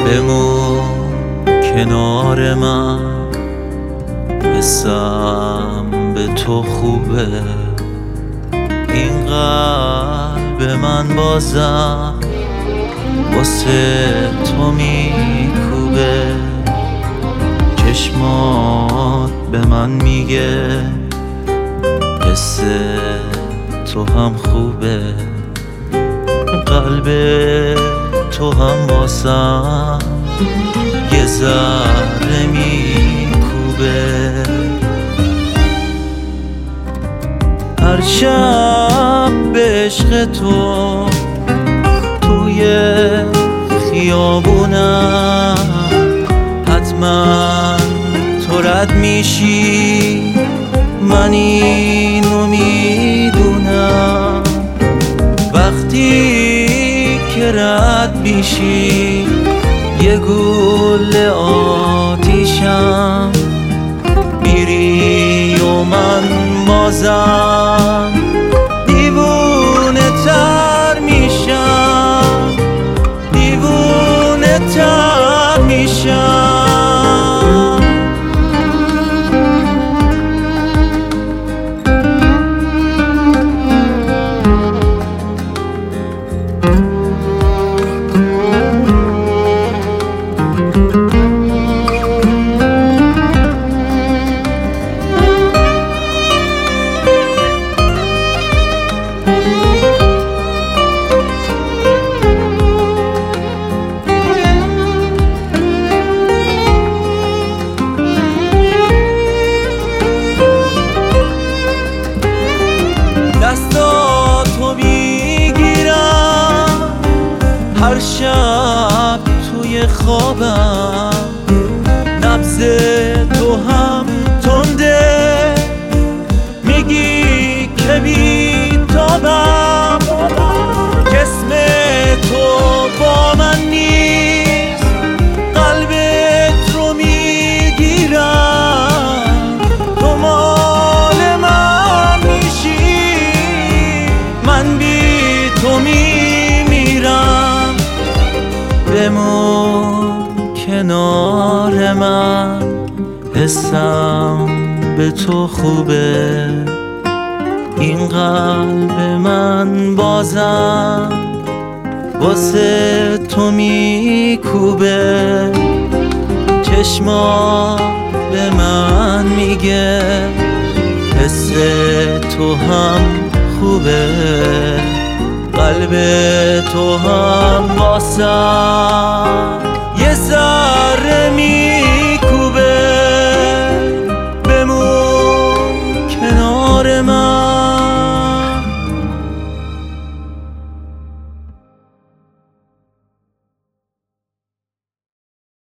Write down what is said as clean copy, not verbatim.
بمون کنار من، حسم به تو خوبه. این قلب من بازم واسه تو میکوبه. چشمات به من میگه حس تو هم خوبه. قلب تو هم واسم یه ذره میکوبه. هر شب به عشق تو توی خیابونم حتما تو رد میشی، من اینو میدونم. وقتی که رد میشی یه گل آتیشم میری و من بازم دیوونه تر میشم، دیوونه تر میشم. دستاتو میگیرم هر شب توی خوابم، نبض تو هم تنده میگی که بیتابم. جسم تو با من نیست، قلبت رو میگیرم. تو مال من میشی، من بی تو میمیرم. بمون کنار من، حسم به تو خوبه. این قلب من بازم واسه تو میکوبه. چشما به من میگه حس تو هم خوبه. قلب تو هم واسم یه ذره